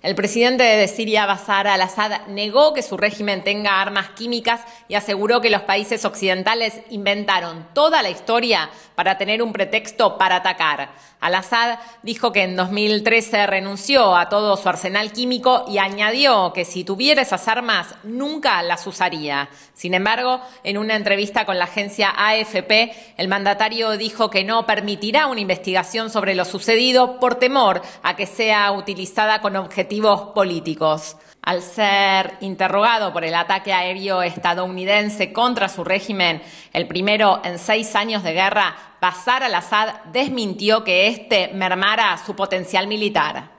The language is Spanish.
El presidente de Siria, Bashar al-Assad, negó que su régimen tenga armas químicas y aseguró que los países occidentales inventaron toda la historia para tener un pretexto para atacar. Al-Assad dijo que en 2013 renunció a todo su arsenal químico y añadió que si tuviera esas armas nunca las usaría. Sin embargo, en una entrevista con la agencia AFP, el mandatario dijo que no permitirá una investigación sobre lo sucedido por temor a que sea utilizada con objetivos políticos. Al ser interrogado por el ataque aéreo estadounidense contra su régimen, el primero en 6 años de guerra, Bashar al-Assad desmintió que este mermara su potencial militar.